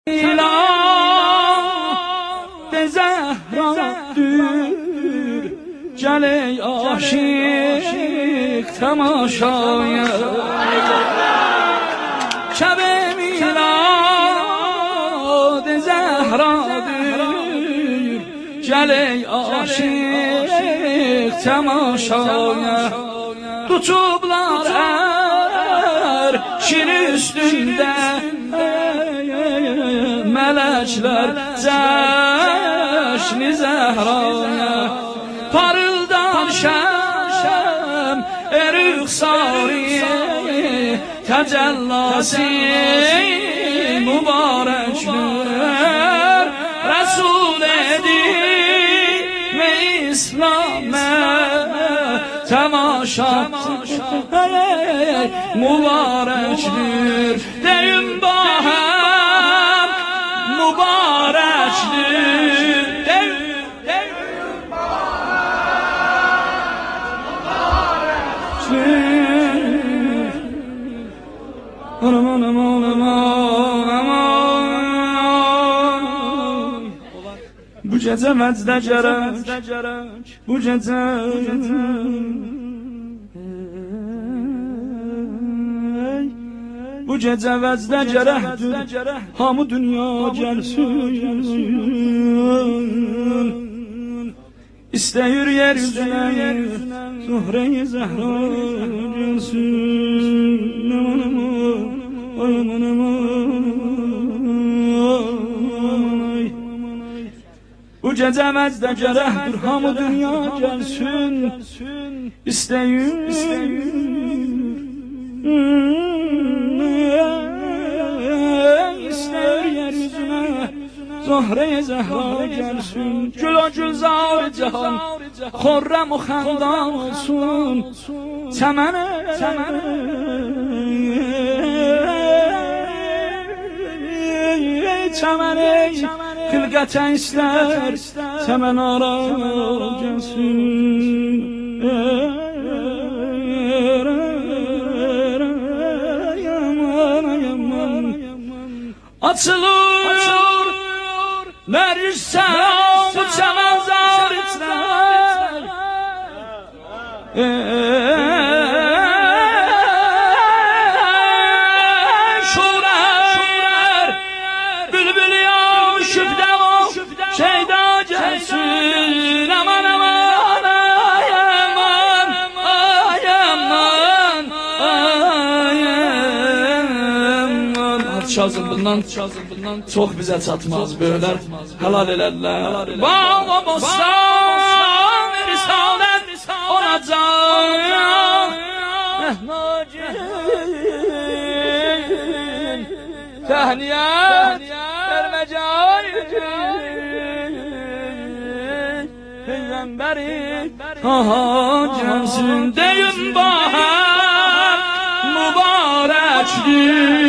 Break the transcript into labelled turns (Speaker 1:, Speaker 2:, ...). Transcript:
Speaker 1: de Zehradır, gel ey aşık temaşaya. Şeb-i milad Zehradır, gel ey aşık temaşaya. Tutublar şir üstünde melekler ceşni Zehra'ya. Parıldar şem rüxsari tecellasi mübarekler. Resul edin ve İslam'e temaşa mübarektir. Deyim bahem mübarektir. Deyim bahem mübarektir. Aman aman aman aman. Bu gece vecde gerek, bu gece bu gece vecde gerəkdir, hamı dünya gəlsin. İstəyir yeryüzünə Zöhre-i Zehra gəlsin. Aman aman, aman aman. Bu gece vecde gerəkdir, hamı dünya gəlsin. İstəyir yeryüzüne Zöhre-i Zehra gelsin. Gül o gülzar cihan xorrem u xandan olsun. Çemene çemene xilqətə istər çəmən ara gəlsin. Açılır Meryüzsem bu çəmən zaritlər. Şurer bülbül yaşıbdə o şeyda gəlsin. Aman aman ay aman ay aman ay aman. Çalsın bundan çok bize çatmaz böyler, helal elerler. Bağla bostan risalet olacak. Nacihin tehniyet vermecayir Peygamberi gelsin. Deyim bahar mübarektir.